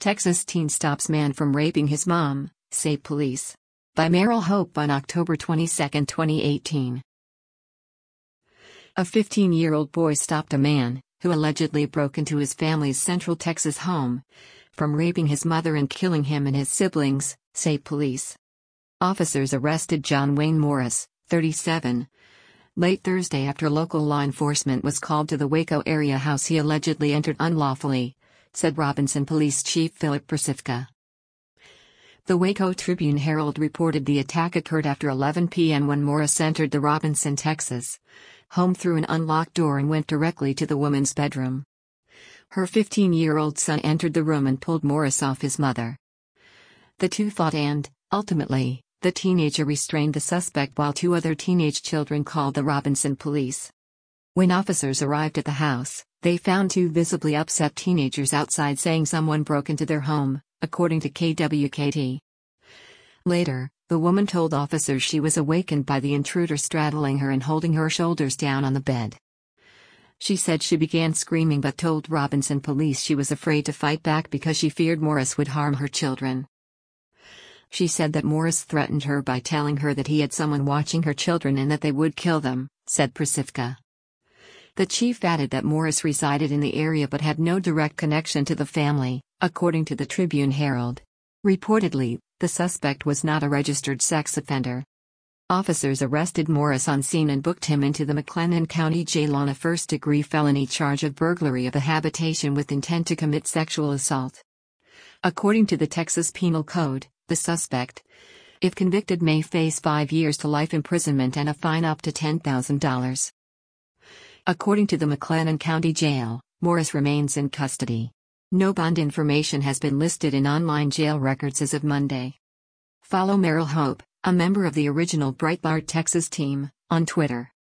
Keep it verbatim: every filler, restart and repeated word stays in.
Texas teen stops man from raping his mom, say police. By Meryl Hope on October twenty-second, twenty eighteen. A fifteen-year-old boy stopped a man, who allegedly broke into his family's Central Texas home, from raping his mother and killing him and his siblings, say police. Officers arrested John Wayne Morris, thirty-seven, late Thursday after local law enforcement was called to the Waco area house he allegedly entered unlawfully, said Robinson Police Chief Philip Persifka. The Waco Tribune-Herald reported the attack occurred after eleven p m when Morris entered the Robinson, Texas home through an unlocked door and went directly to the woman's bedroom. Her fifteen-year-old son entered the room and pulled Morris off his mother. The two fought and, ultimately, the teenager restrained the suspect while two other teenage children called the Robinson police. When officers arrived at the house, they found two visibly upset teenagers outside saying someone broke into their home, according to K W K T. Later, the woman told officers she was awakened by the intruder straddling her and holding her shoulders down on the bed. She said she began screaming but told Robinson police she was afraid to fight back because she feared Morris would harm her children. She said that Morris threatened her by telling her that he had someone watching her children and that they would kill them, said Persifka. The chief added that Morris resided in the area but had no direct connection to the family, according to the Tribune-Herald. Reportedly, the suspect was not a registered sex offender. Officers arrested Morris on scene and booked him into the McLennan County Jail on a first-degree felony charge of burglary of a habitation with intent to commit sexual assault. According to the Texas Penal Code, the suspect, if convicted, may face five years to life imprisonment and a fine up to ten thousand dollars. According to the McLennan County Jail, Morris remains in custody. No bond information has been listed in online jail records as of Monday. Follow Meryl Hope, a member of the original Breitbart Texas team, on Twitter.